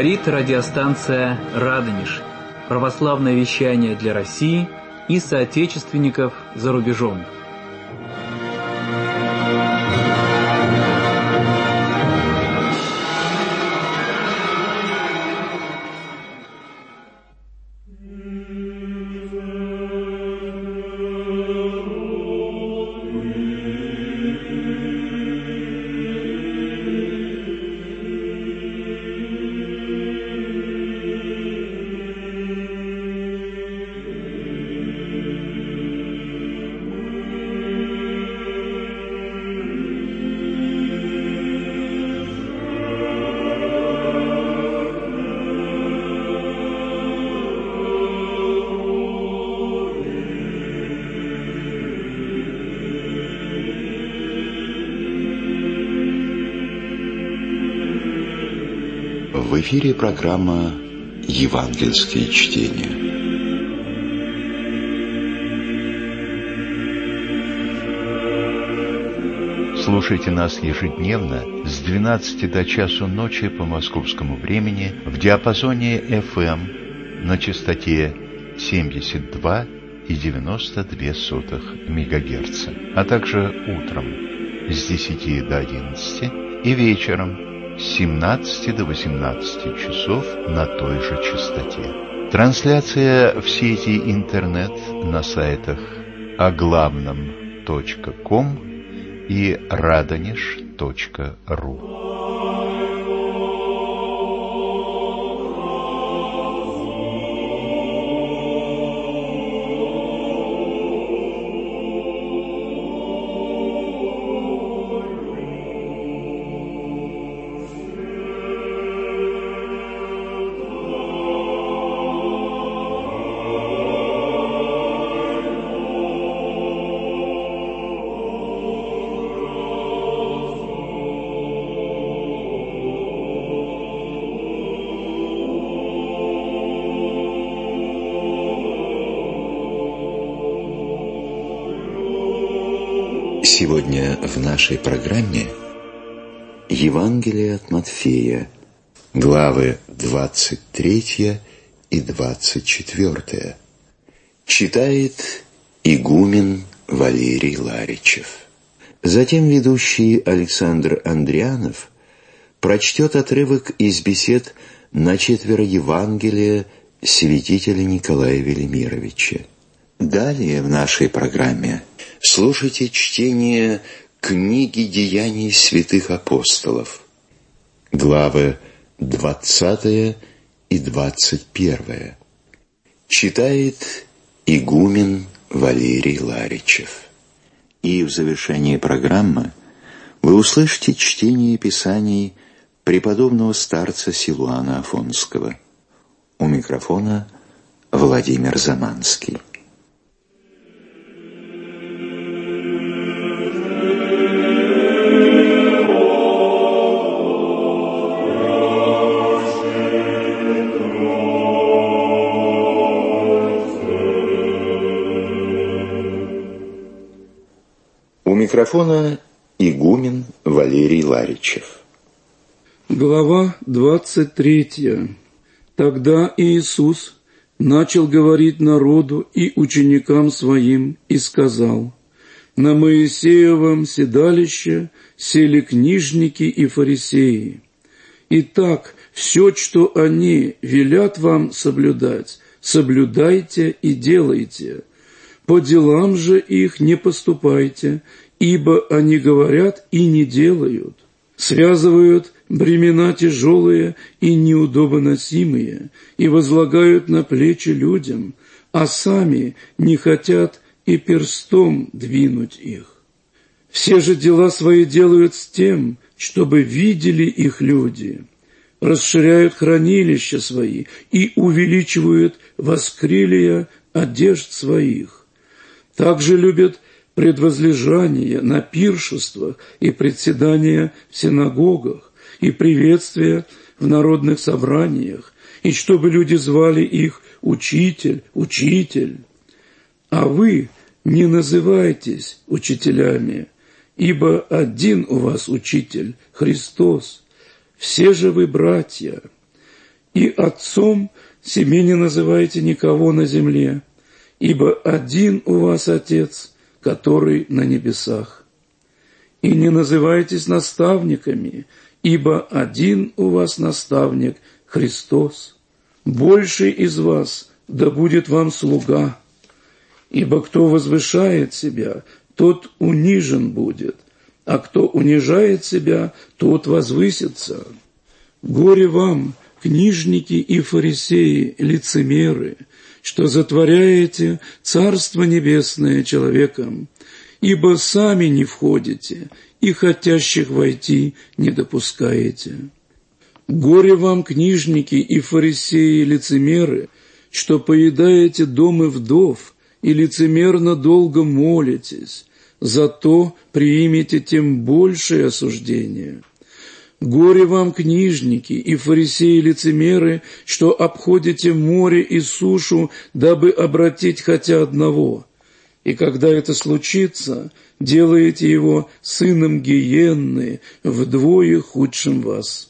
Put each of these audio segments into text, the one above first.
Говорит радиостанция «Радонеж». Православное вещание для России и соотечественников за рубежом. В эфире программа «Евангельские чтения». Слушайте нас ежедневно с 12 до часу ночи по московскому времени в диапазоне FM на частоте 72,92 МГц, а также утром с 10 до 11 и вечером с 17 до 18 часов на той же частоте. Трансляция в сети интернет на сайтах оглавном.ком и radonеж.ру. Сегодня в нашей программе Евангелие от Матфея, главы 23 и 24. Читает игумен Валерий Ларичев. Затем ведущий Александр Андрианов прочтет отрывок из бесед на 4 Евангелия святителя Николая Велимировича. Далее в нашей программе слушайте чтение книги «Деяний святых апостолов», главы 20 и 21. Читает игумен Валерий Ларичев. И в завершении программы вы услышите чтение писаний преподобного старца Силуана Афонского. У микрофона Владимир Заманский. У микрофона игумен Валерий Ларичев. Глава 23. Тогда Иисус начал говорить народу и ученикам своим и сказал: «На Моисеевом седалище сели книжники и фарисеи. Итак, все, что они велят вам соблюдать, соблюдайте и делайте. По делам же их не поступайте, ибо они говорят и не делают. Связывают бремена тяжелые и неудобоносимые и возлагают на плечи людям, а сами не хотят и перстом двинуть их. Все же дела свои делают с тем, чтобы видели их люди, расширяют хранилища свои и увеличивают воскрелия одежд своих. Также любят предвозлежания на пиршествах и председания в синагогах и приветствия в народных собраниях, и чтобы люди звали их «Учитель, Учитель». А вы не называйтесь учителями, ибо один у вас Учитель, Христос. Все же вы братья. И отцом себе не называйте никого на земле, ибо один у вас Отец, который на небесах. И не называйтесь наставниками, ибо один у вас наставник – Христос. Больший из вас да будет вам слуга, ибо кто возвышает себя, тот унижен будет, а кто унижает себя, тот возвысится. Горе вам, книжники и фарисеи, лицемеры, что затворяете Царство Небесное человеком, ибо сами не входите и хотящих войти не допускаете. Горе вам, книжники и фарисеи, лицемеры, что поедаете дома вдов и лицемерно долго молитесь, зато приимете тем большее осуждение. Горе вам, книжники и фарисеи-лицемеры, что обходите море и сушу, дабы обратить хотя одного, и когда это случится, делаете его сыном гиенны, вдвое худшим вас.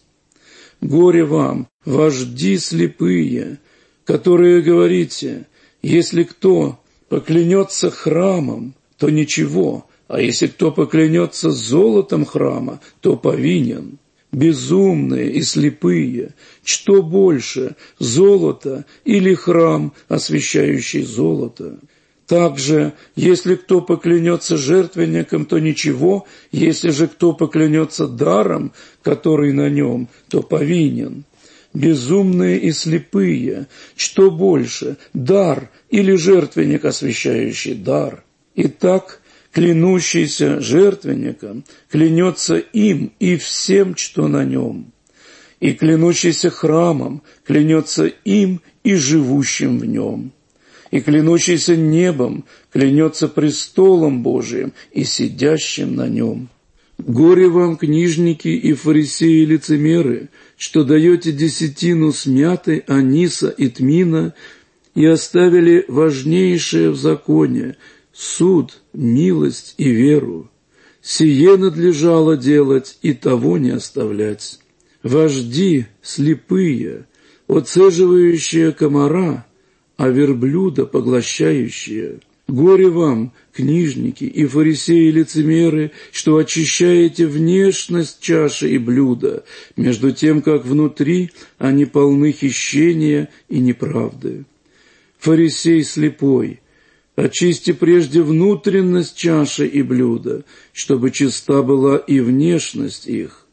Горе вам, вожди слепые, которые говорите: если кто поклянется храмом, то ничего, а если кто поклянется золотом храма, то повинен. Безумные и слепые, что больше, золото или храм, освящающий золото? Также, если кто поклянется жертвенником, то ничего, если же кто поклянется даром, который на нем, то повинен. Безумные и слепые, что больше, дар или жертвенник, освящающий дар? Итак, клянущийся жертвенником клянется им и всем, что на нем, и клянущийся храмом клянется им и живущим в нем, и клянущийся небом клянется престолом Божиим и сидящим на нем. Горе вам, книжники и фарисеи-лицемеры, что даете десятину с мяты, аниса и тмина, и оставили важнейшее в законе – суд, милость и веру. Сие надлежало делать и того не оставлять. Вожди слепые, оцеживающие комара, а верблюда поглощающие. Горе вам, книжники и фарисеи-лицемеры, что очищаете внешность чаши и блюда, между тем, как внутри они полны хищения и неправды. Фарисей слепой, очисти прежде внутренность чаши и блюда, чтобы чиста была и внешность их.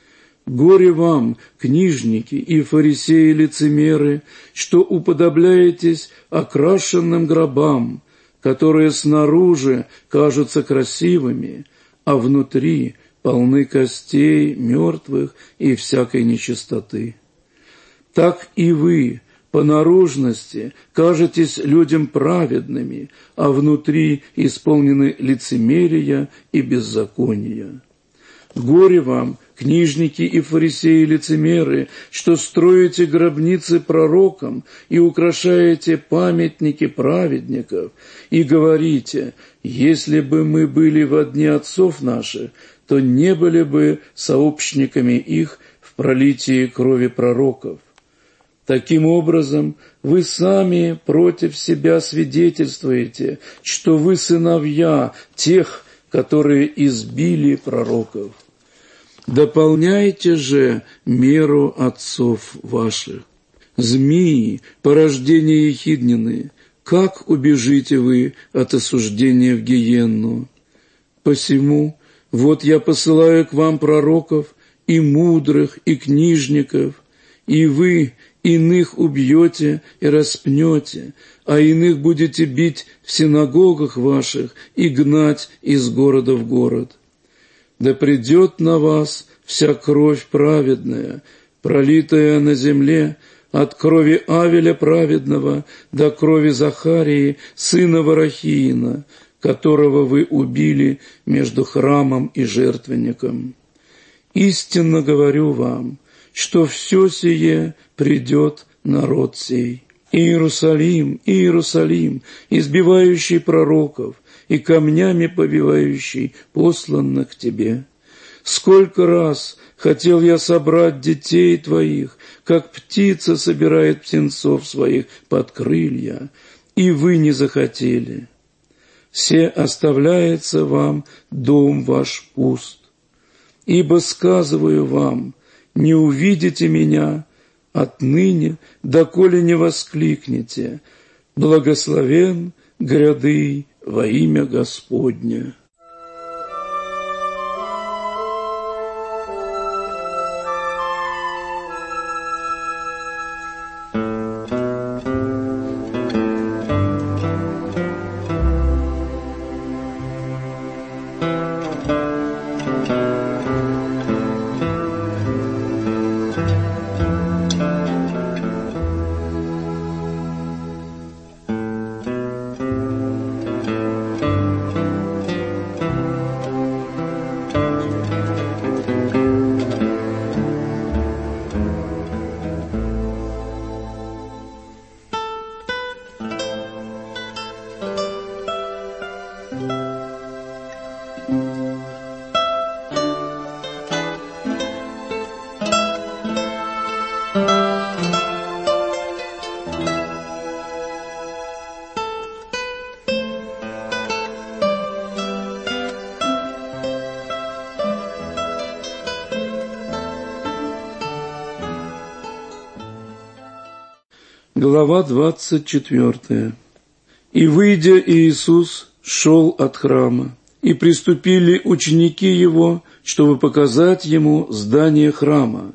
Горе вам, книжники и фарисеи-лицемеры, что уподобляетесь окрашенным гробам, которые снаружи кажутся красивыми, а внутри полны костей мертвых и всякой нечистоты. Так и вы по наружности кажетесь людям праведными, а внутри исполнены лицемерия и беззакония. Горе вам, книжники и фарисеи-лицемеры, что строите гробницы пророкам и украшаете памятники праведников, и говорите: если бы мы были во дни отцов наших, то не были бы сообщниками их в пролитии крови пророков. Таким образом, вы сами против себя свидетельствуете, что вы сыновья тех, которые избили пророков. Дополняйте же меру отцов ваших. Змеи, порождение ехиднины, как убежите вы от осуждения в гиенну? Посему, вот я посылаю к вам пророков, и мудрых, и книжников, и вы иных убьете и распнете, а иных будете бить в синагогах ваших и гнать из города в город. Да придет на вас вся кровь праведная, пролитая на земле, от крови Авеля праведного до крови Захарии, сына Варахиина, которого вы убили между храмом и жертвенником. Истинно говорю вам, что все сие придет народ сей. Иерусалим, Иерусалим, избивающий пророков и камнями побивающий посланных к тебе. Сколько раз хотел я собрать детей твоих, как птица собирает птенцов своих под крылья, и вы не захотели. Се оставляется вам дом ваш пуст. Ибо сказываю вам, не увидите меня отныне, доколе не воскликнете: благословен гряды во имя Господне». Глава 24. «И, выйдя, Иисус шел от храма, и приступили ученики Его, чтобы показать Ему здание храма.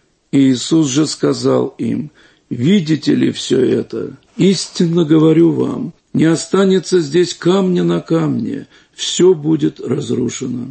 Иисус же сказал им: видите ли все это? Истинно говорю вам, не останется здесь камня на камне, все будет разрушено».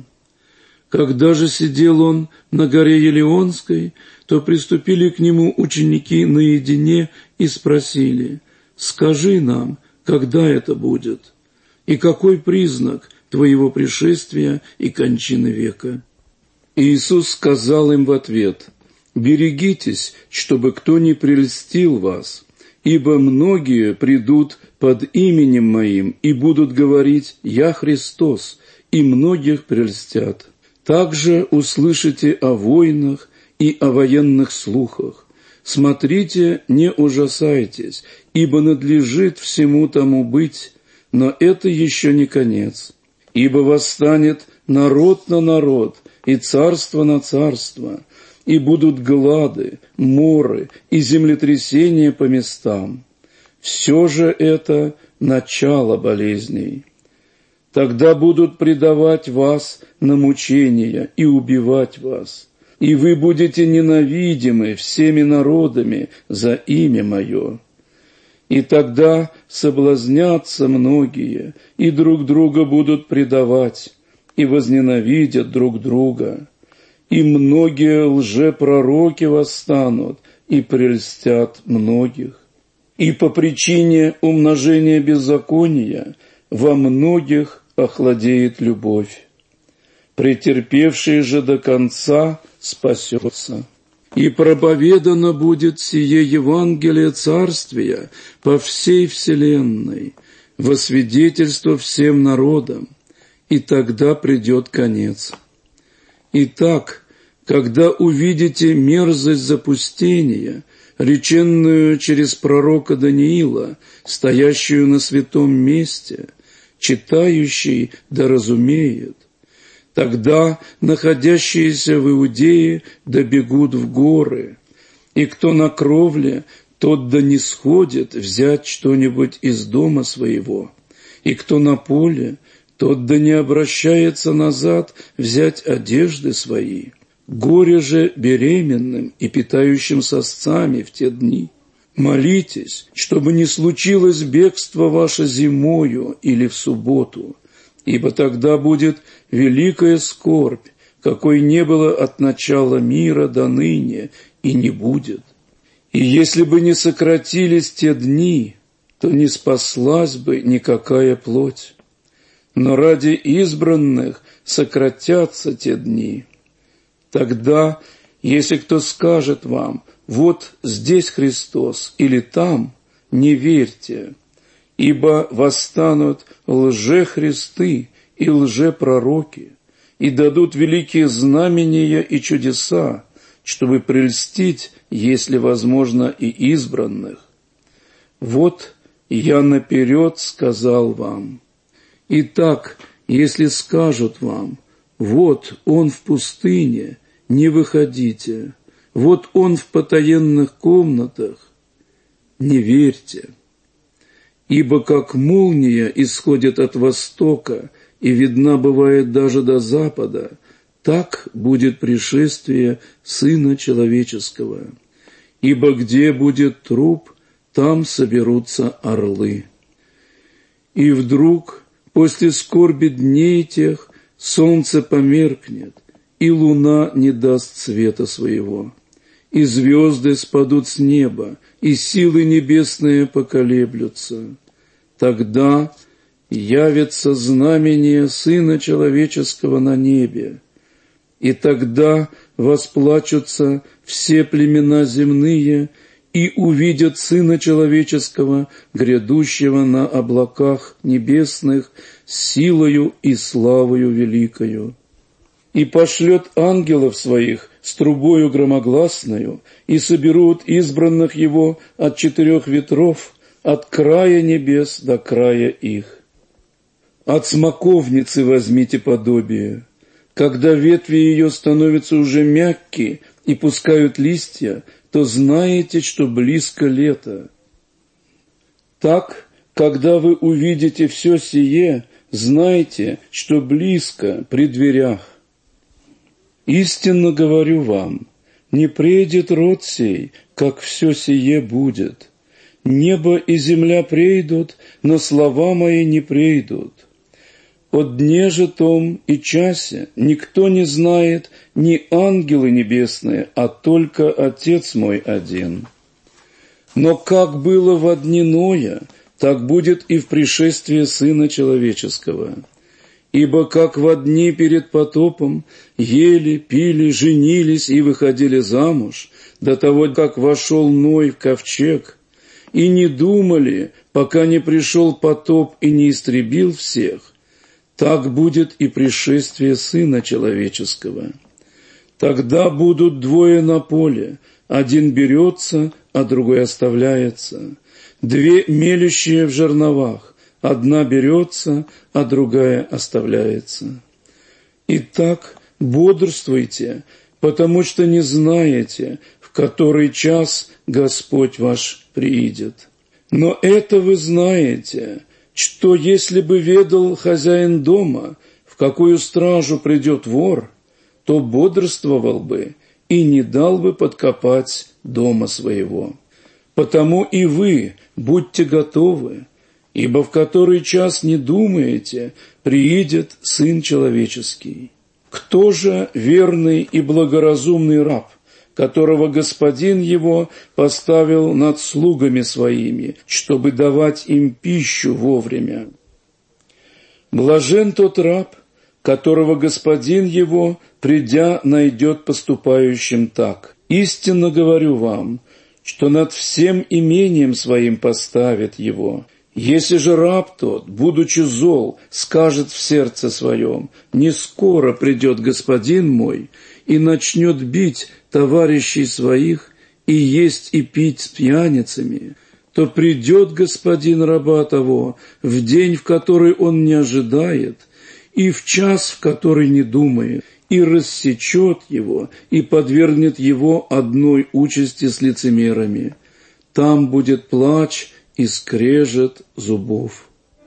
Когда же сидел он на горе Елеонской, то приступили к нему ученики наедине и спросили: «Скажи нам, когда это будет? И какой признак твоего пришествия и кончины века?» Иисус сказал им в ответ: «Берегитесь, чтобы кто не прельстил вас, ибо многие придут под именем Моим и будут говорить: Я Христос, и многих прельстят. Также услышите о войнах и о военных слухах. Смотрите, не ужасайтесь, ибо надлежит всему тому быть, но это еще не конец. Ибо восстанет народ на народ, и царство на царство, и будут глады, моры и землетрясения по местам. Все же это начало болезней. Тогда будут предавать вас на мучения и убивать вас, и вы будете ненавидимы всеми народами за имя Мое. И тогда соблазнятся многие, и друг друга будут предавать, и возненавидят друг друга. И многие лжепророки восстанут и прельстят многих. И по причине умножения беззакония во многих охладеет любовь. Претерпевший же до конца спасется. И проповедано будет сие Евангелие Царствия по всей вселенной, во свидетельство всем народам, и тогда придет конец. Итак, когда увидите мерзость запустения, реченную через пророка Даниила, стоящую на святом месте, читающий да разумеет, тогда находящиеся в Иудее да бегут в горы, и кто на кровле, тот да не сходит взять что-нибудь из дома своего, и кто на поле, тот да не обращается назад взять одежды свои. Горе же беременным и питающим сосцами в те дни. Молитесь, чтобы не случилось бегство ваше зимою или в субботу, ибо тогда будет великая скорбь, какой не было от начала мира до ныне и не будет. И если бы не сократились те дни, то не спаслась бы никакая плоть. Но ради избранных сократятся те дни. Тогда, если кто скажет вам: вот здесь Христос или там, не верьте, ибо восстанут лжехристы и лжепророки, и дадут великие знамения и чудеса, чтобы прельстить, если возможно, и избранных. Вот я наперед сказал вам. Итак, если скажут вам: вот он в пустыне, не выходите, вот он в потаенных комнатах, не верьте. Ибо как молния исходит от востока и видна бывает даже до запада, так будет пришествие Сына Человеческого. Ибо где будет труп, там соберутся орлы. И вдруг, после скорби дней тех, солнце померкнет, и луна не даст света своего, и звезды спадут с неба, и силы небесные поколеблются. Тогда явится знамение Сына Человеческого на небе, и тогда восплачутся все племена земные и увидят Сына Человеческого, грядущего на облаках небесных, с силою и славою великою. И пошлет ангелов своих с трубою громогласною, и соберут избранных его от 4 ветров, от края небес до края их. От смоковницы возьмите подобие. Когда ветви ее становятся уже мягкие и пускают листья, то знаете, что близко лето. Так, когда вы увидите все сие, знайте, что близко при дверях. Истинно говорю вам, не придет род сей, как все сие будет. Небо и земля прейдут, но слова мои не прейдут. О дне же том и часе никто не знает, ни ангелы небесные, а только Отец мой один. Но как было во дни Ноя, так будет и в пришествии Сына Человеческого. Ибо как во дни перед потопом ели, пили, женились и выходили замуж, до того, как вошел Ной в ковчег, и не думали, пока не пришел потоп и не истребил всех, так будет и пришествие Сына Человеческого. Тогда будут двое на поле, один берется, а другой оставляется, 2 мелющие в жерновах, одна берется, а другая оставляется. Итак, бодрствуйте, потому что не знаете, в который час Господь ваш приидет. Но это вы знаете, что если бы ведал хозяин дома, в какую стражу придет вор, то бодрствовал бы и не дал бы подкопать дома своего. Потому и вы будьте готовы, ибо в который час не думаете, приидет Сын Человеческий. Кто же верный и благоразумный раб, которого господин его поставил над слугами своими, чтобы давать им пищу вовремя? Блажен тот раб, которого господин его, придя, найдет поступающим так. Истинно говорю вам, что над всем имением своим поставит его. Если же раб тот, будучи зол, скажет в сердце своем: не скоро придет господин мой, и начнет бить товарищей своих, и есть и пить с пьяницами, то придет господин раба того в день, в который он не ожидает, и в час, в который не думает, и рассечет его, и подвергнет его одной участи с лицемерами. Там будет плач и скрежет зубов.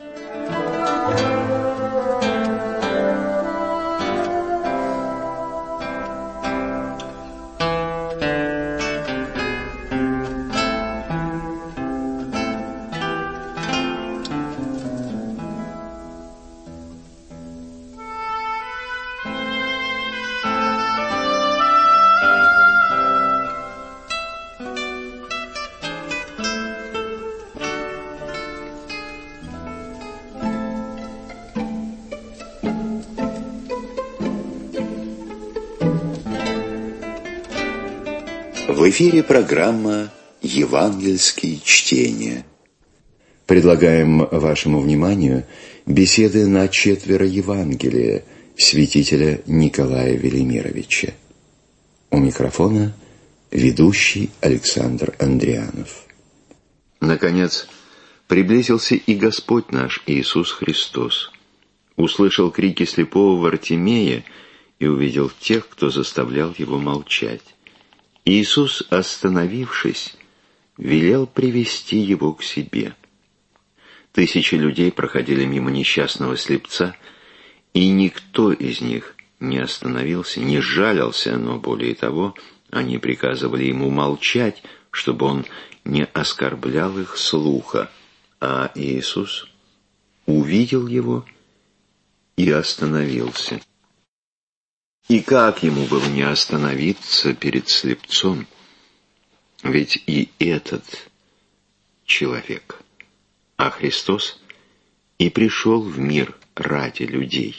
В эфире программа «Евангельские чтения». Предлагаем вашему вниманию беседы на 4 Евангелия, святителя Николая Велимировича. У микрофона ведущий Александр Андрианов. Наконец, приблизился и Господь наш Иисус Христос. Услышал крики слепого Вартимея и увидел тех, кто заставлял его молчать. Иисус, остановившись, велел привести его к себе. Тысячи людей проходили мимо несчастного слепца, и никто из них не остановился, не жалился, но более того, они приказывали ему молчать, чтобы он не оскорблял их слуха. А Иисус увидел его и остановился. И как ему было не остановиться перед слепцом? Ведь и этот человек, а Христос, и пришел в мир ради людей.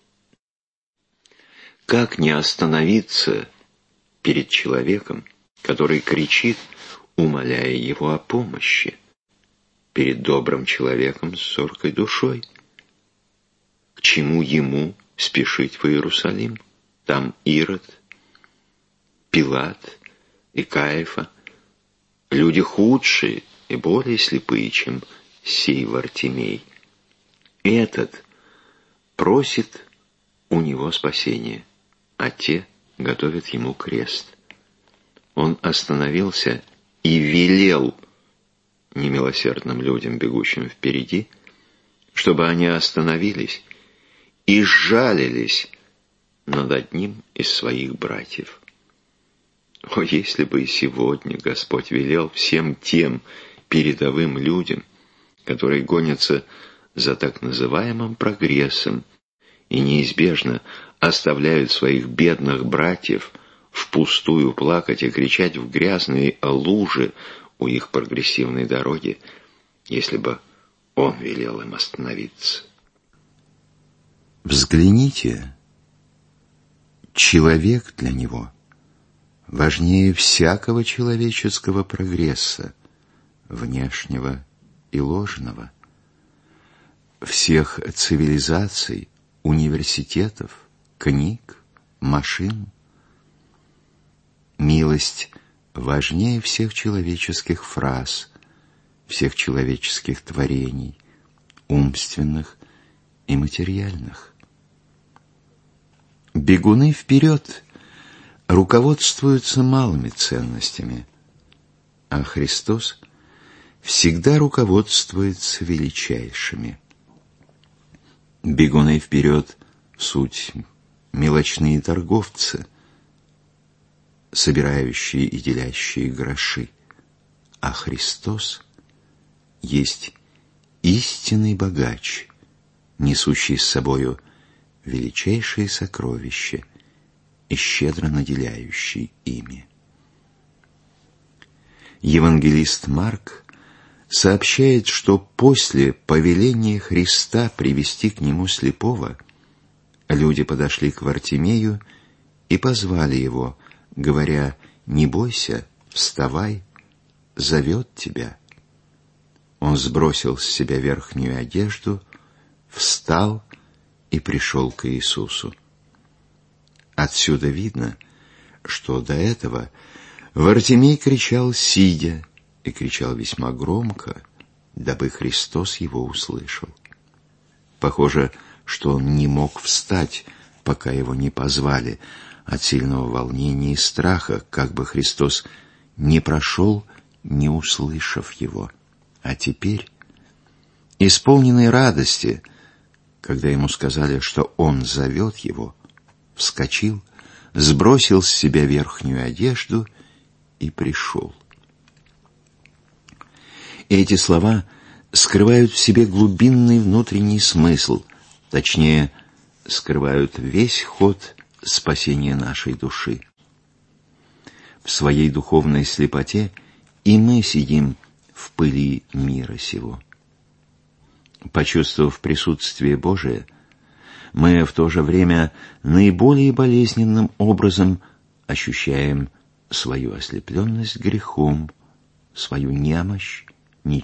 Как не остановиться перед человеком, который кричит, умоляя его о помощи, перед добрым человеком с зоркой душой? К чему ему спешить в Иерусалим? Там Ирод, Пилат и Каифа, люди худшие и более слепые, чем сей Вартимей. Этот просит у него спасения, а те готовят ему крест. Он остановился и велел немилосердным людям, бегущим впереди, чтобы они остановились и сжалились над одним из своих братьев. О, если бы и сегодня Господь велел всем тем передовым людям, которые гонятся за так называемым прогрессом и неизбежно оставляют своих бедных братьев впустую плакать и кричать в грязные лужи у их прогрессивной дороги, если бы Он велел им остановиться. Взгляните, человек для него важнее всякого человеческого прогресса, внешнего и ложного, всех цивилизаций, университетов, книг, машин. Милость важнее всех человеческих фраз, всех человеческих творений, умственных и материальных. Бегуны вперед руководствуются малыми ценностями, а Христос всегда руководствуется величайшими. Бегуны вперед — суть мелочные торговцы, собирающие и делящие гроши, а Христос есть истинный богач, несущий с собою величайшие сокровища и щедро наделяющий ими. Евангелист Марк сообщает, что после повеления Христа привести к нему слепого, люди подошли к Вартимею и позвали его, говоря: «Не бойся, вставай, зовет тебя». Он сбросил с себя верхнюю одежду, встал и пришел к Иисусу. Отсюда видно, что до этого Вартимей кричал сидя, и кричал весьма громко, дабы Христос его услышал. Похоже, что он не мог встать, пока его не позвали, от сильного волнения и страха, как бы Христос не прошел, не услышав его. А теперь, исполненный радости, когда ему сказали, что он зовет его, вскочил, сбросил с себя верхнюю одежду и пришел. Эти слова скрывают в себе глубинный внутренний смысл, точнее, скрывают весь ход спасения нашей души. В своей духовной слепоте и мы сидим в пыли мира сего. Почувствовав присутствие Божие, мы в то же время наиболее болезненным образом ощущаем свою ослепленность грехом, свою немощь,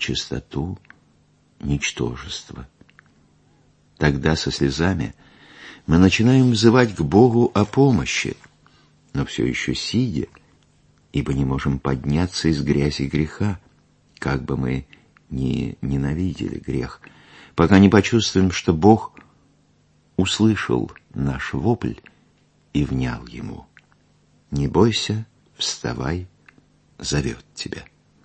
нечистоту, ничтожество. Тогда со слезами мы начинаем взывать к Богу о помощи, но все еще сидя, ибо не можем подняться из грязи греха, как бы мы ни ненавидели грех, пока не почувствуем, что Бог услышал наш вопль и внял ему. «Не бойся, вставай, зовет тебя».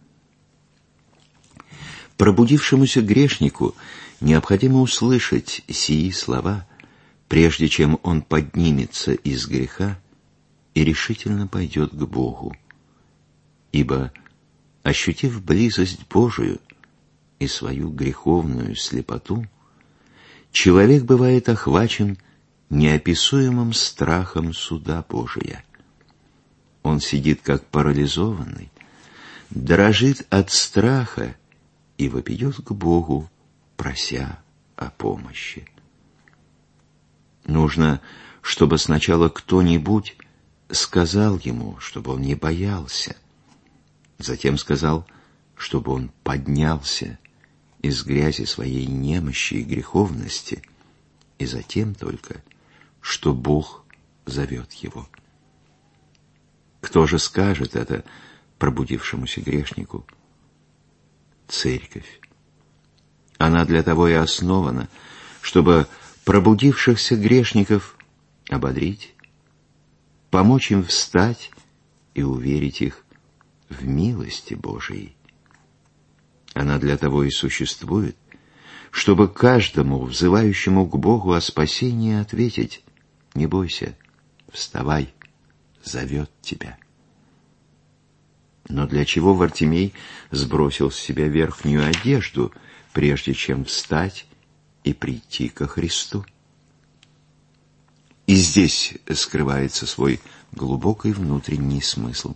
Пробудившемуся грешнику необходимо услышать сии слова, прежде чем он поднимется из греха и решительно пойдет к Богу. Ибо, ощутив близость Божию и свою греховную слепоту, человек бывает охвачен неописуемым страхом суда Божия. Он сидит как парализованный, дрожит от страха и вопиет к Богу, прося о помощи. Нужно, чтобы сначала кто-нибудь сказал ему, чтобы он не боялся. Затем сказал, чтобы он поднялся из грязи своей немощи и греховности, и затем только, что Бог зовет его. Кто же скажет это пробудившемуся грешнику? Церковь. Она для того и основана, чтобы пробудившихся грешников ободрить, помочь им встать и уверить их в милости Божией. Она для того и существует, чтобы каждому, взывающему к Богу о спасении, ответить: «Не бойся, вставай, зовет тебя». Но для чего Вартимей сбросил с себя верхнюю одежду, прежде чем встать и прийти ко Христу? И здесь скрывается свой глубокий внутренний смысл.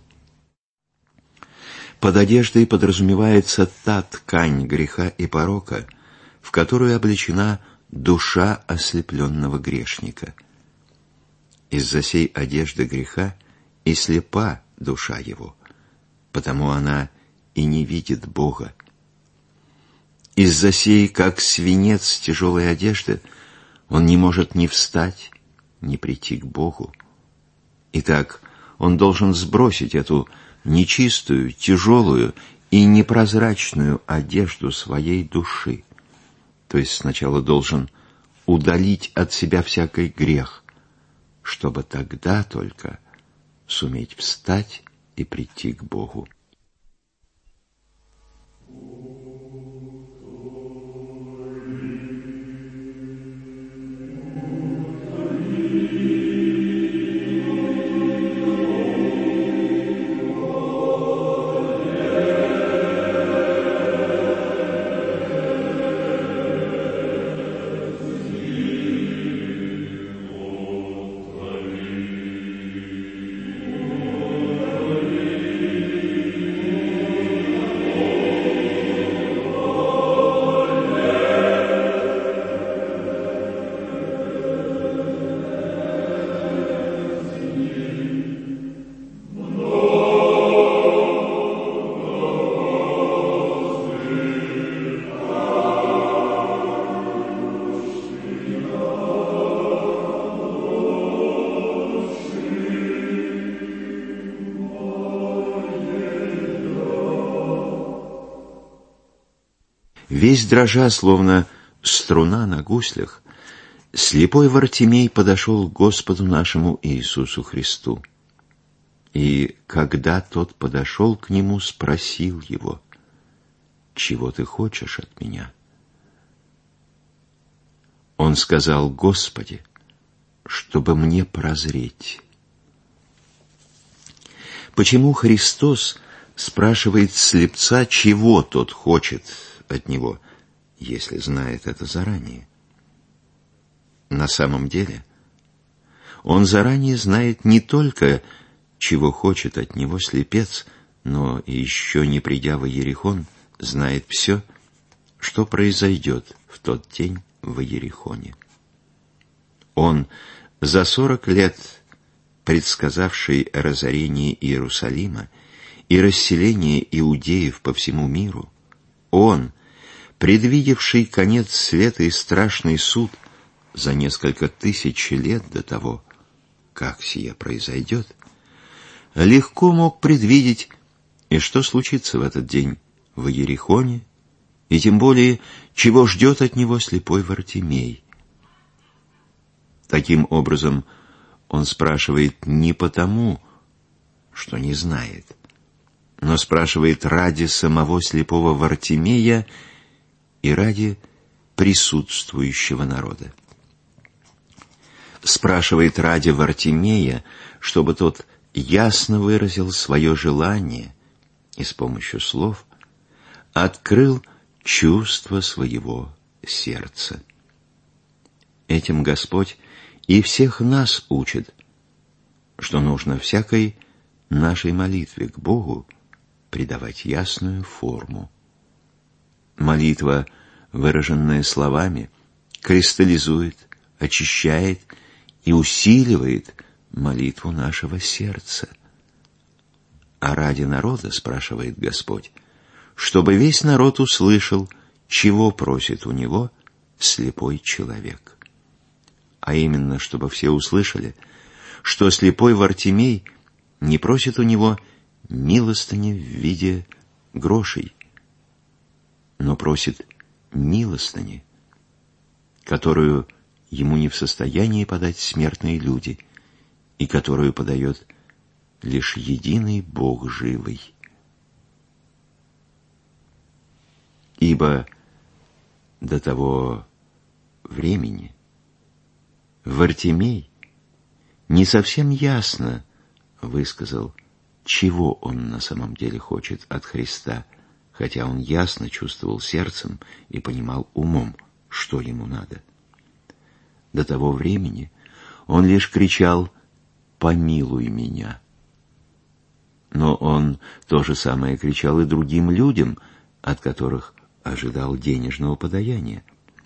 Под одеждой подразумевается та ткань греха и порока, в которую облечена душа ослепленного грешника. Из-за сей одежды греха и слепа душа его, потому она и не видит Бога. Из-за сей, как свинец тяжелой одежды, он не может ни встать, ни прийти к Богу. Итак, он должен сбросить эту нечистую, тяжелую и непрозрачную одежду своей души. То есть сначала должен удалить от себя всякий грех, чтобы тогда только суметь встать и прийти к Богу. Весь дрожа, словно струна на гуслях, слепой Вартимей подошел к Господу нашему Иисусу Христу. И когда тот подошел к нему, спросил его: «Чего ты хочешь от меня?» Он сказал: «Господи, чтобы мне прозреть». Почему Христос спрашивает слепца, чего тот хочет от него, если знает это заранее? На самом деле, он заранее знает не только, чего хочет от него слепец, но и еще не придя в Иерихон, знает все, что произойдет в тот день в Иерихоне. Он, за 40 лет предсказавший разорение Иерусалима и расселение иудеев по всему миру, он, предвидевший конец света и страшный суд, за несколько тысяч лет до того, как сие произойдет, легко мог предвидеть, и что случится в этот день в Иерихоне, и тем более, чего ждет от него слепой Вартимей. Таким образом, он спрашивает не потому, что не знает, но спрашивает ради самого слепого Вартимея и ради присутствующего народа. Спрашивает ради Вартимея, чтобы тот ясно выразил свое желание и с помощью слов открыл чувство своего сердца. Этим Господь и всех нас учит, что нужно всякой нашей молитве к Богу придавать ясную форму. Молитва, выраженная словами, кристаллизует, очищает и усиливает молитву нашего сердца. А ради народа, спрашивает Господь, чтобы весь народ услышал, чего просит у него слепой человек. А именно, чтобы все услышали, что слепой Вартимей не просит у него милостыни в виде грошей, но просит милостыни, которую ему не в состоянии подать смертные люди, и которую подает лишь единый Бог живый. Ибо до того времени Вартимей не совсем ясно высказал, чего он на самом деле хочет от Христа, хотя он ясно чувствовал сердцем и понимал умом, что ему надо. До того времени он лишь кричал «Помилуй меня». Но он то же самое кричал и другим людям, от которых ожидал денежного подаяния.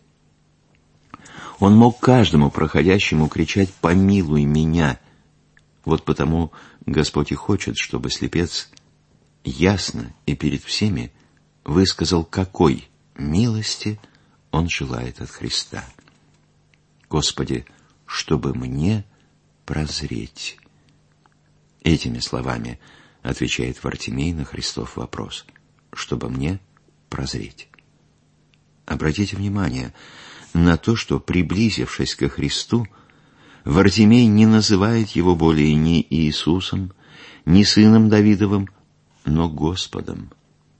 Он мог каждому проходящему кричать «Помилуй меня». Вот потому Господь и хочет, чтобы слепец ясно и перед всеми высказал, какой милости он желает от Христа. Господи, чтобы мне прозреть. Этими словами отвечает Вартимей на Христов вопрос, чтобы мне прозреть. Обратите внимание на то, что, приблизившись ко Христу, Вартимей не называет его более ни Иисусом, ни сыном Давидовым, но Господом.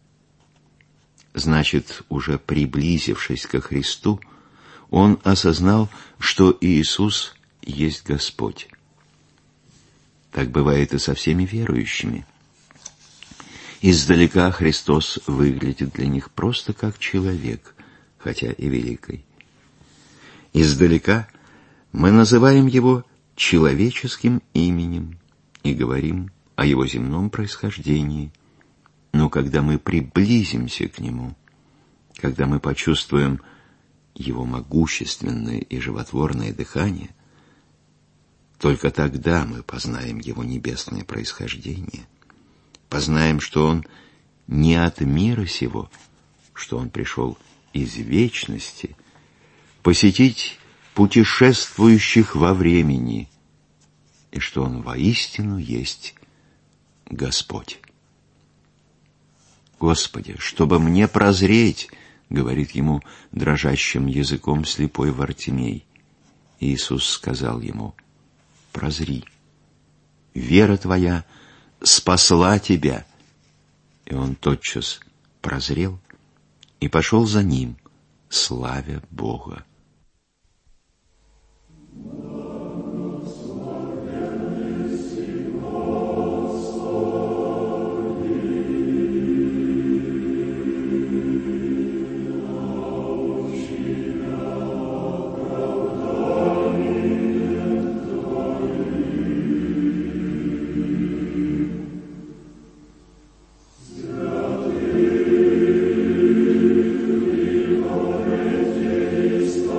Значит, уже приблизившись ко Христу, он осознал, что Иисус есть Господь. Так бывает и со всеми верующими. Издалека Христос выглядит для них просто как человек, хотя и великий. Издалека мы называем его человеческим именем и говорим о его земном происхождении. Но когда мы приблизимся к нему, когда мы почувствуем его могущественное и животворное дыхание, только тогда мы познаем его небесное происхождение, познаем, что он не от мира сего, что он пришел из вечности посетить путешествующих во времени, и что он воистину есть Господь. «Господи, чтобы мне прозреть», — говорит ему дрожащим языком слепой Вартимей. Иисус сказал ему: «Прозри, вера твоя спасла тебя». И он тотчас прозрел и пошел за ним, славя Бога. Christ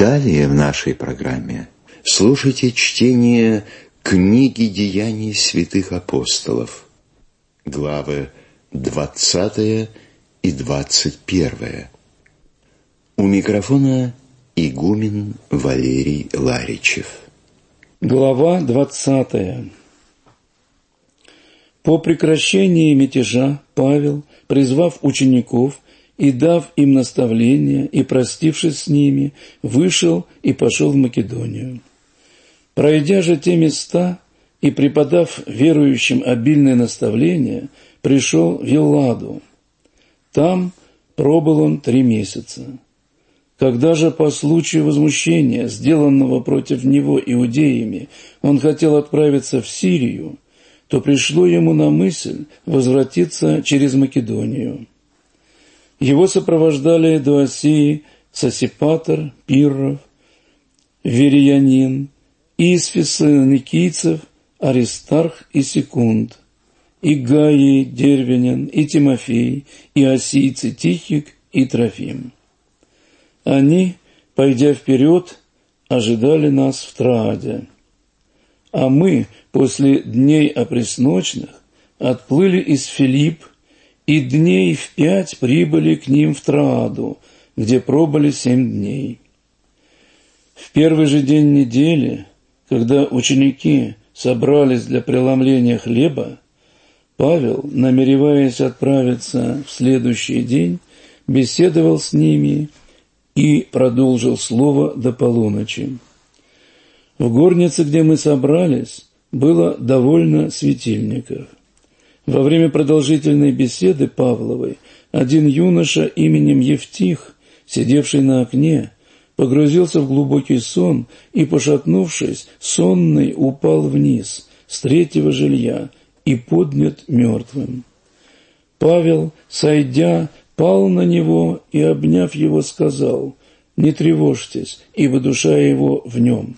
Далее в нашей программе слушайте чтение книги «Деяний святых апостолов», главы 20 и 21. У микрофона игумен Валерий Ларичев. Глава 20. По прекращении мятежа Павел, призвав учеников и дав им наставление, и, простившись с ними, вышел и пошел в Македонию. Пройдя же те места и преподав верующим обильное наставление, пришел в Элладу. Там пробыл он 3 месяца. Когда же по случаю возмущения, сделанного против него иудеями, он хотел отправиться в Сирию, то пришло ему на мысль возвратиться через Македонию. Его сопровождали до Осии Сосипатр, Пирров, Вериянин, и из фессалоникийцев Аристарх и Секунд, и Гаий Дервинин, и Тимофей, и осийцы Тихик и Трофим. Они, пойдя вперед, ожидали нас в Трааде. А мы, после дней опресночных, отплыли из Филипп, и дней в 5 прибыли к ним в Трааду, где пробыли 7 дней. В первый же день недели, когда ученики собрались для преломления хлеба, Павел, намереваясь отправиться в следующий день, беседовал с ними и продолжил слово до полуночи. В горнице, где мы собрались, было довольно светильников. Во время продолжительной беседы Павловой один юноша именем Евтих, сидевший на окне, погрузился в глубокий сон и, пошатнувшись, сонный упал вниз с 3-го жилья и поднят мертвым. Павел, сойдя, пал на него и, обняв его, сказал: «Не тревожьтесь, ибо душа его в нем».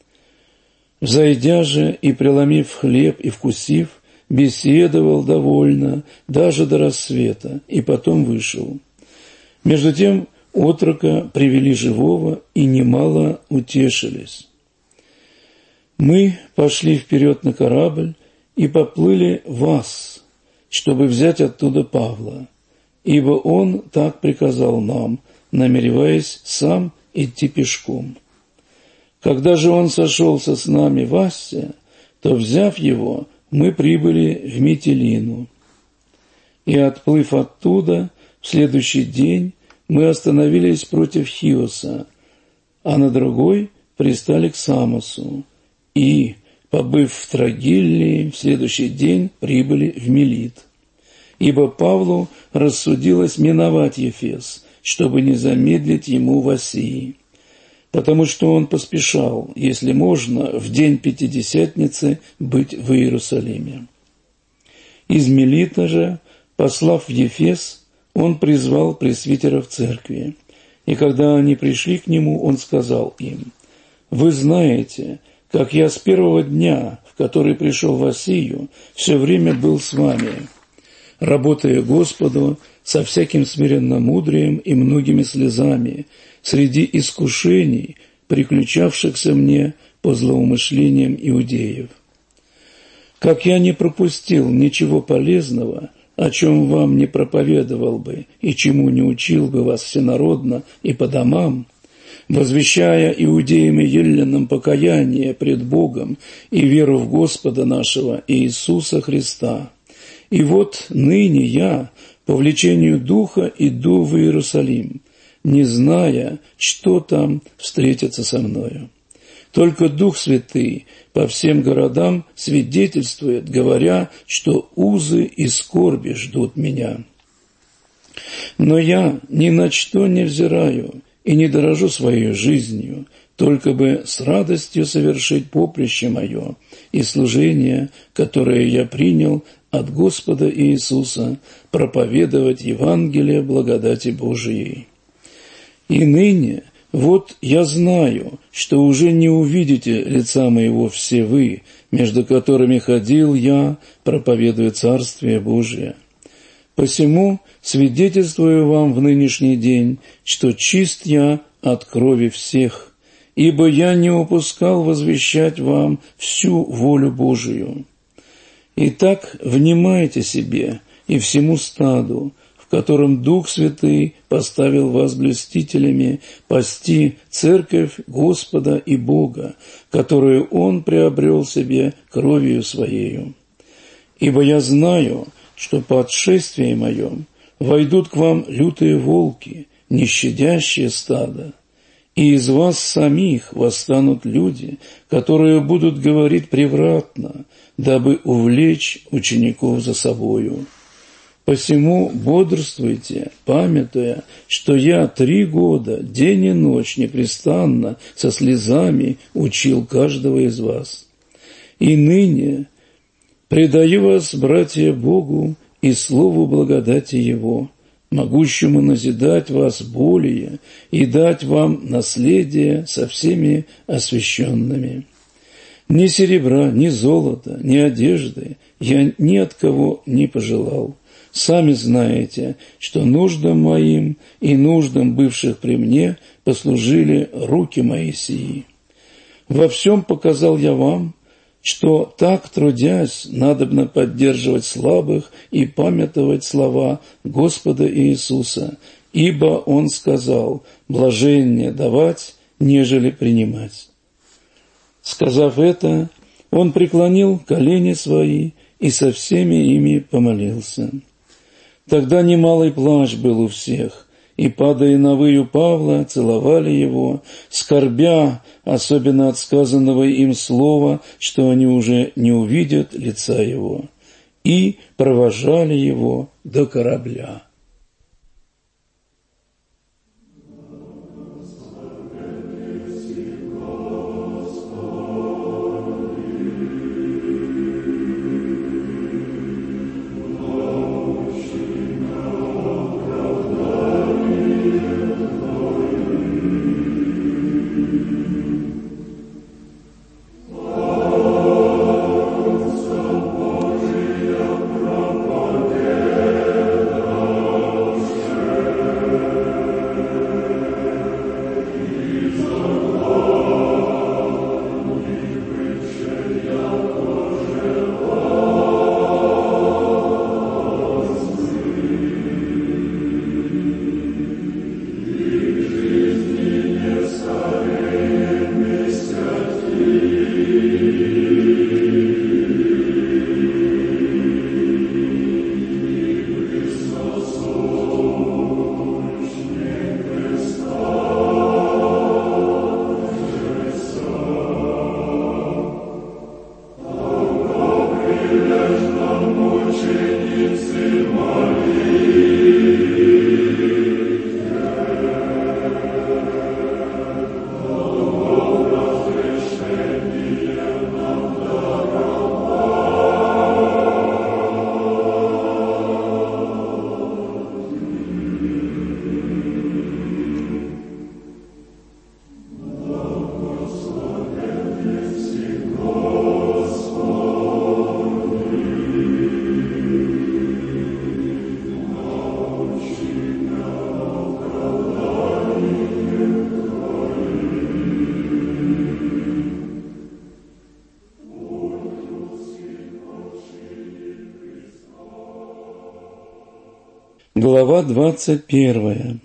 Взойдя же и, преломив хлеб и вкусив, беседовал довольно, даже до рассвета, и потом вышел. Между тем отрока привели живого и немало утешились. Мы пошли вперед на корабль и поплыли в Ас, чтобы взять оттуда Павла, ибо он так приказал нам, намереваясь сам идти пешком. Когда же он сошелся с нами в Ассе, то, взяв его, мы прибыли в Митилину. И, отплыв оттуда, в следующий день мы остановились против Хиоса, а на другой пристали к Самосу, и, побыв в Трагиллии, в следующий день прибыли в Милит. Ибо Павлу рассудилось миновать Ефес, чтобы не замедлить ему в Осии, потому что он поспешал, если можно, в день Пятидесятницы быть в Иерусалиме. Из Милита же, послав в Ефес, он призвал пресвитеров церкви, и когда они пришли к нему, он сказал им: «Вы знаете, как я с первого дня, в который пришел в Осию, все время был с вами, работая Господу со всяким смиренномудрием и многими слезами, среди искушений, приключавшихся мне по злоумышлениям иудеев. Как я не пропустил ничего полезного, о чем вам не проповедовал бы и чему не учил бы вас всенародно и по домам, возвещая иудеям и еллинам покаяние пред Богом и веру в Господа нашего Иисуса Христа. И вот ныне я, по влечению Духа, иду в Иерусалим, не зная, что там встретится со мною. Только Дух Святый по всем городам свидетельствует, говоря, что узы и скорби ждут меня. Но я ни на что не взираю и не дорожу своей жизнью, только бы с радостью совершить поприще мое и служение, которое я принял от Господа Иисуса, проповедовать Евангелие благодати Божией. И ныне, вот я знаю, что уже не увидите лица моего все вы, между которыми ходил я, проповедуя Царствие Божие. Посему свидетельствую вам в нынешний день, что чист я от крови всех, ибо я не упускал возвещать вам всю волю Божию. Итак, внимайте себе и всему стаду, в котором Дух Святый поставил вас блюстителями пасти церковь Господа и Бога, которую Он приобрел себе кровью Своею. Ибо я знаю, что по отшествии моем войдут к вам лютые волки, не щадящие стадо, и из вас самих восстанут люди, которые будут говорить превратно, дабы увлечь учеников за собою. Посему бодрствуйте, памятуя, что я 3 года, день и ночь непрестанно со слезами учил каждого из вас. И ныне предаю вас, братья, Богу и слову благодати Его, могущему назидать вас более и дать вам наследие со всеми освященными. Ни серебра, ни золота, ни одежды я ни от кого не пожелал. Сами знаете, что нуждам моим и нуждам бывших при мне послужили руки мои сии. Во всем показал я вам, что так, трудясь, надобно поддерживать слабых и памятовать слова Господа Иисуса, ибо Он сказал: «Блаженнее давать, нежели принимать». Сказав это, Он преклонил колени свои и со всеми ими помолился. Тогда немалый плач был у всех, и, падая на выю Павла, целовали его, скорбя, особенно от сказанного им слова, что они уже не увидят лица его, и провожали его до корабля. Глава 21.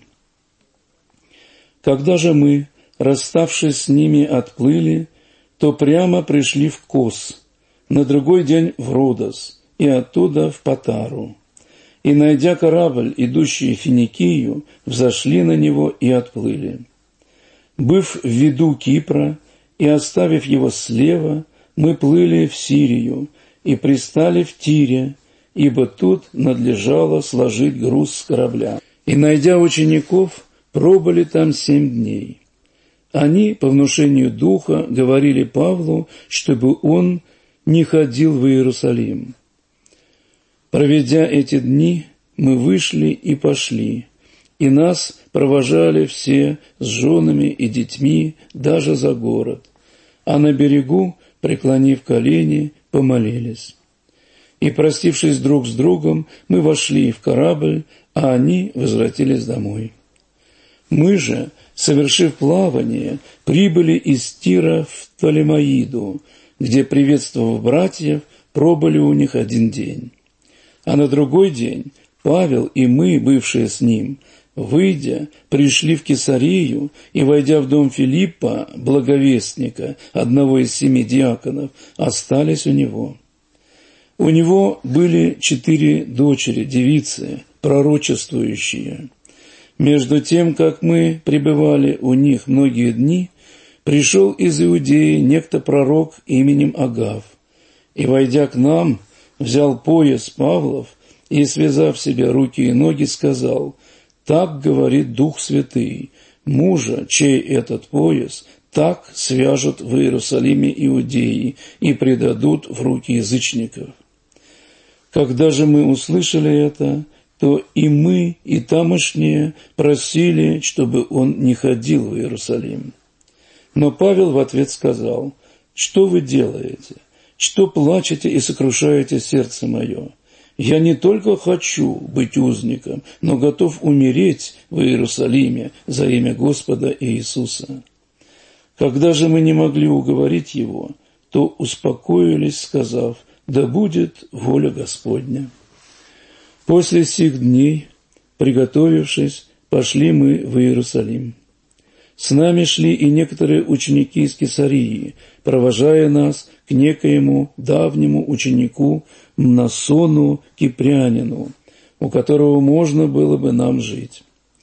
Когда же мы, расставшись с ними, отплыли, то прямо пришли в Кос, на другой день в Родос, и оттуда в Патару. И, найдя корабль, идущий в Финикию, взошли на него и отплыли. Быв в виду Кипра и оставив его слева, мы плыли в Сирию и пристали в Тире, ибо тут надлежало сложить груз с корабля. И, найдя учеников, пробыли там 7 дней. Они, по внушению Духа, говорили Павлу, чтобы он не ходил в Иерусалим. Проведя эти дни, мы вышли и пошли, и нас провожали все с женами и детьми даже за город, а на берегу, преклонив колени, помолились. И, простившись друг с другом, мы вошли в корабль, а они возвратились домой. Мы же, совершив плавание, прибыли из Тира в Птолемаиду, где, приветствовав братьев, пробыли у них 1 день. А на другой день Павел и мы, бывшие с ним, выйдя, пришли в Кесарию и, войдя в дом Филиппа, благовестника, одного из 7 диаконов, остались у него. У него были 4 дочери, девицы, пророчествующие. Между тем, как мы пребывали у них многие дни, пришел из Иудеи некто пророк именем Агав, и, войдя к нам, взял пояс Павлов и, связав себе руки и ноги, сказал: «Так говорит Дух Святый, мужа, чей этот пояс, так свяжут в Иерусалиме Иудеи и предадут в руки язычников». Когда же мы услышали это, то и мы, и тамошние просили, чтобы он не ходил в Иерусалим. Но Павел в ответ сказал: «Что вы делаете? Что плачете и сокрушаете сердце мое? Я не только хочу быть узником, но готов умереть в Иерусалиме за имя Господа Иисуса». Когда же мы не могли уговорить его, то успокоились, сказав: «Да будет воля Господня». После сих дней, приготовившись, пошли мы в Иерусалим. С нами шли и некоторые ученики из Кесарии, провожая нас к некоему давнему ученику Мнасону Кипрянину, у которого можно было бы нам жить.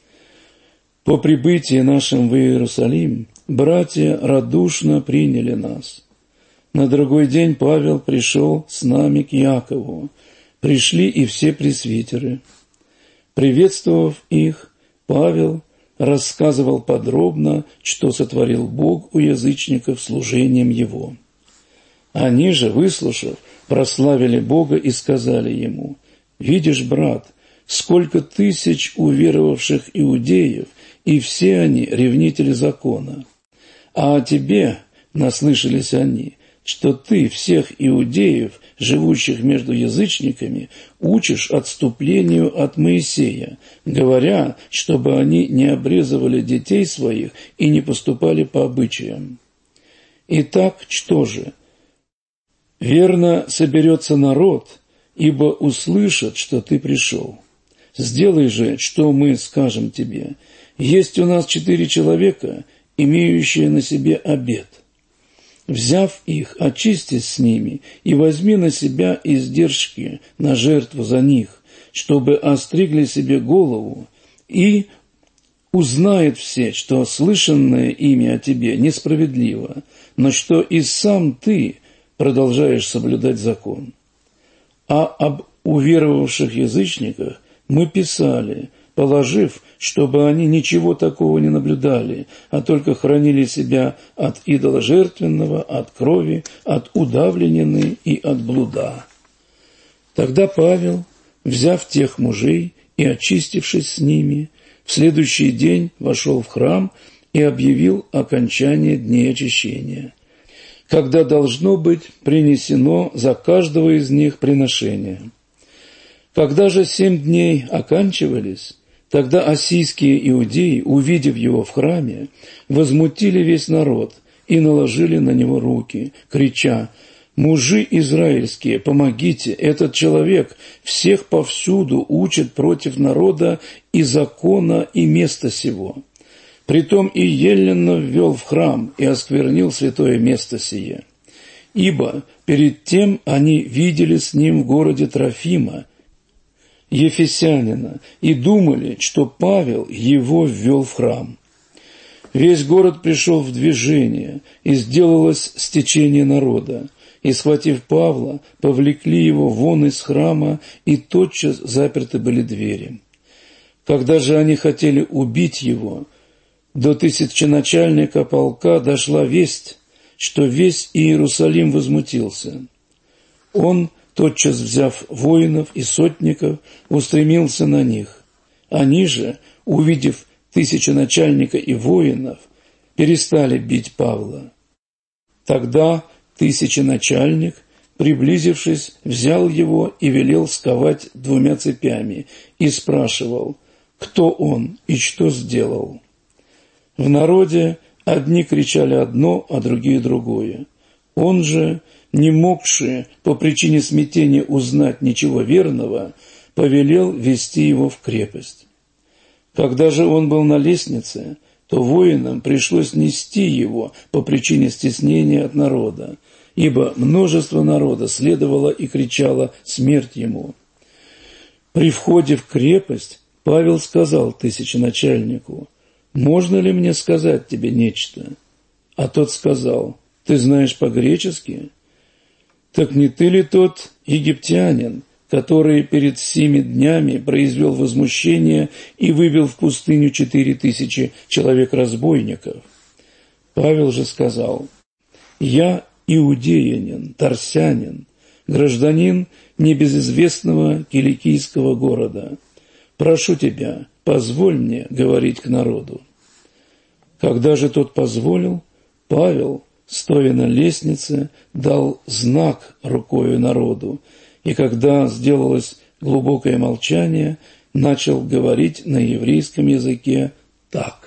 По прибытии нашим в Иерусалим братья радушно приняли нас. На другой день Павел пришел с нами к Якову. Пришли и все пресвитеры. Приветствовав их, Павел рассказывал подробно, что сотворил Бог у язычников служением его. Они же, выслушав, прославили Бога и сказали ему: «Видишь, брат, сколько тысяч уверовавших иудеев, и все они ревнители закона. А о тебе наслышались они, что ты всех иудеев, живущих между язычниками, учишь отступлению от Моисея, говоря, чтобы они не обрезывали детей своих и не поступали по обычаям. Итак, что же? Верно соберется народ, ибо услышат, что ты пришел. Сделай же, что мы скажем тебе. Есть у нас 4 человека, имеющие на себе обет. Взяв их, очистись с ними и возьми на себя издержки на жертву за них, чтобы остригли себе голову, и узнают все, что слышанное ими о тебе несправедливо, но что и сам ты продолжаешь соблюдать закон. А об уверовавших язычниках мы писали, положив, чтобы они ничего такого не наблюдали, а только хранили себя от идоложертвенного, от крови, от удавленины и от блуда. Тогда Павел, взяв тех мужей и очистившись с ними, в следующий день вошел в храм и объявил окончание дней очищения, когда должно быть принесено за каждого из них приношение. Когда же 7 дней оканчивались, тогда ассийские иудеи, увидев его в храме, возмутили весь народ и наложили на него руки, крича: «Мужи израильские, помогите! Этот человек всех повсюду учит против народа и закона и места сего». Притом и елленно ввел в храм и осквернил святое место сие. Ибо перед тем они видели с ним в городе Трофима, ефесянина, и думали, что Павел его ввел в храм. Весь город пришел в движение, и сделалось стечение народа, и, схватив Павла, повлекли его вон из храма, и тотчас заперты были двери. Когда же они хотели убить его, до тысяченачальника полка дошла весть, что весь Иерусалим возмутился. Он, тотчас взяв воинов и сотников, устремился на них. Они же, увидев тысяченачальника и воинов, перестали бить Павла. Тогда тысяченачальник, приблизившись, взял его и велел сковать 2 цепями и спрашивал, кто он и что сделал. В народе одни кричали одно, а другие другое. Он же, не могши по причине смятения узнать ничего верного, повелел вести его в крепость. Когда же он был на лестнице, то воинам пришлось нести его по причине стеснения от народа, ибо множество народа следовало и кричало «Смерть ему!». При входе в крепость Павел сказал тысяченачальнику: «Можно ли мне сказать тебе нечто?» А тот сказал: «Ты знаешь по-гречески? Так не ты ли тот египтянин, который перед 7 днями произвел возмущение и вывел в пустыню 4000 человек-разбойников?» Павел же сказал: «Я иудеянин, тарсянин, гражданин небезызвестного киликийского города. Прошу тебя, позволь мне говорить к народу». Когда же тот позволил, Павел, стоя на лестнице, дал знак рукою народу, и когда сделалось глубокое молчание, начал говорить на еврейском языке так: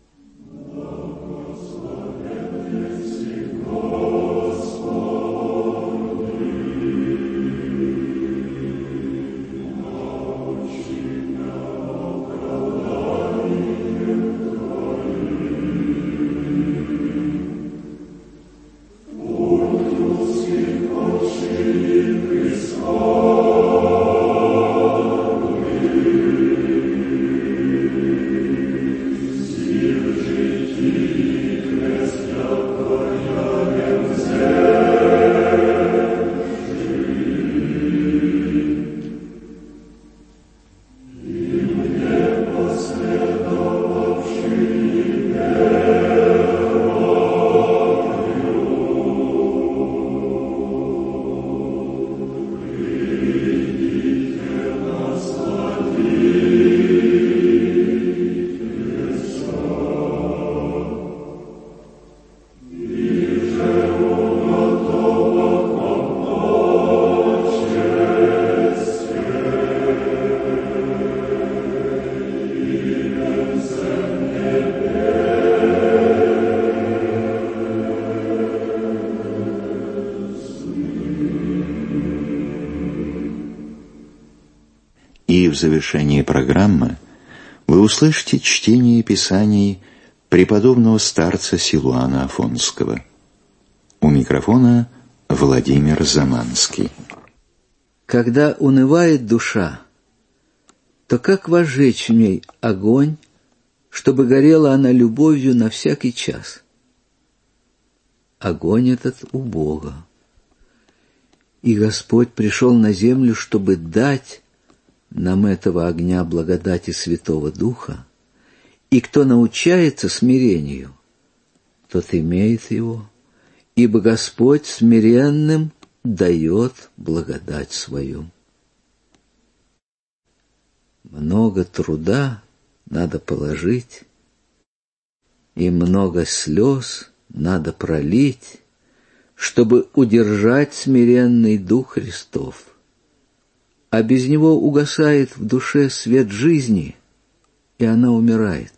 И в завершении программы вы услышите чтение писаний преподобного старца Силуана Афонского. У микрофона Владимир Заманский. Когда унывает душа, то как возжечь в ней огонь, чтобы горела она любовью на всякий час? Огонь этот у Бога. И Господь пришел на землю, чтобы дать нам этого огня благодати Святого Духа, и кто научается смирению, тот имеет его, ибо Господь смиренным дает благодать свою. Много труда надо положить, и много слез надо пролить, чтобы удержать смиренный Дух Христов. А без него угасает в душе свет жизни, и она умирает.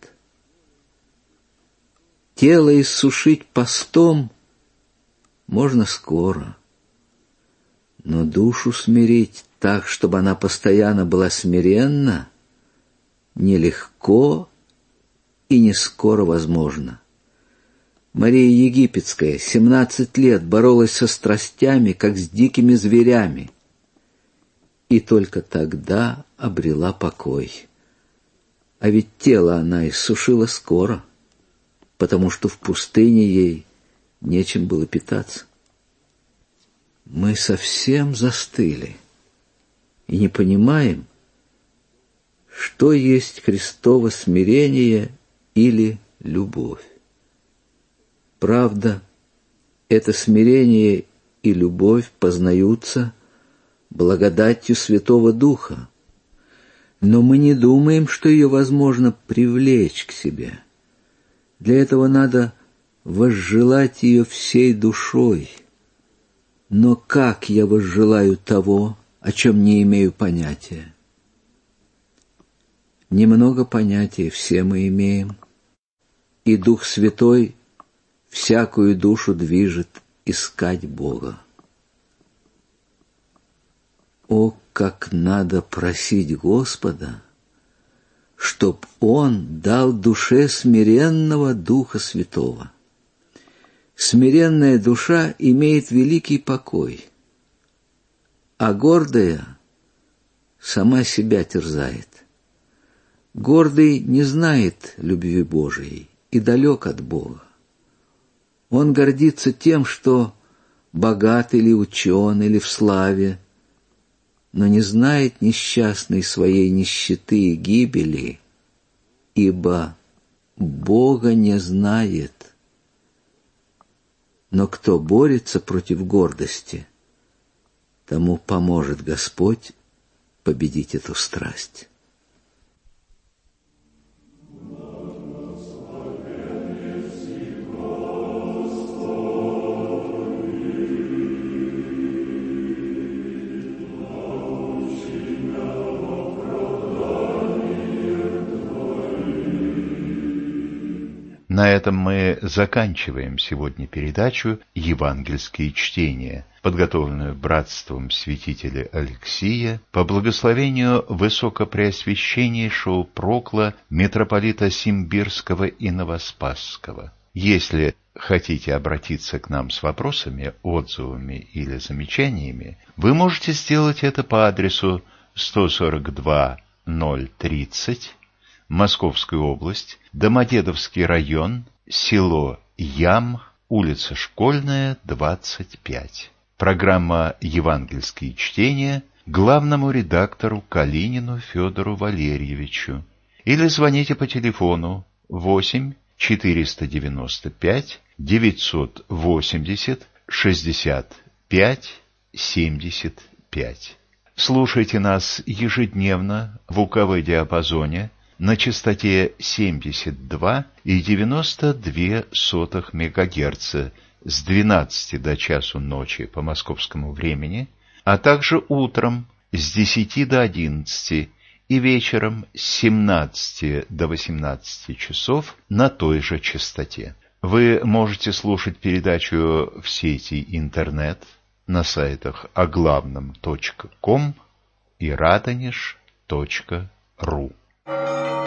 Тело иссушить постом можно скоро, но душу смирить так, чтобы она постоянно была смиренна, нелегко и не скоро возможно. Мария Египетская 17 лет боролась со страстями, как с дикими зверями, и только тогда обрела покой. А ведь тело она иссушила скоро, потому что в пустыне ей нечем было питаться. Мы совсем застыли и не понимаем, что есть Христово смирение или любовь. Правда, это смирение и любовь познаются благодатью Святого Духа, но мы не думаем, что ее возможно привлечь к себе. Для этого надо возжелать ее всей душой. Но как я возжелаю того, о чем не имею понятия? Немного понятия все мы имеем. и Дух Святой всякую душу движет искать Бога. О, как надо просить Господа, чтоб Он дал душе смиренного Духа Святого. Смиренная душа имеет великий покой, а гордая сама себя терзает. Гордый не знает любви Божией и далек от Бога. Он гордится тем, что богат или учен, или в славе, но не знает несчастной своей нищеты и гибели, ибо Бога не знает. Но кто борется против гордости, тому поможет Господь победить эту страсть. На этом мы заканчиваем сегодня передачу «Евангельские чтения», подготовленную братством святителя Алексия по благословению высокопреосвященнейшего прокла митрополита Симбирского и Новоспасского. Если хотите обратиться к нам с вопросами, отзывами или замечаниями, вы можете сделать это по адресу 142-030, Московская область, Домодедовский район, село Ям, улица Школьная, 25. Программа «Евангельские чтения» главному редактору Калинину Федору Валерьевичу. Или звоните по телефону 8-490-5-980-65-75. Слушайте нас ежедневно в УКВ-диапазоне на частоте 72,92 МГц с 12 до часу ночи по московскому времени, а также утром с 10 до 11 и вечером с 17 до 18 часов на той же частоте. Вы можете слушать передачу в сети интернет на сайтах оглавном.ком и радонеж.ру.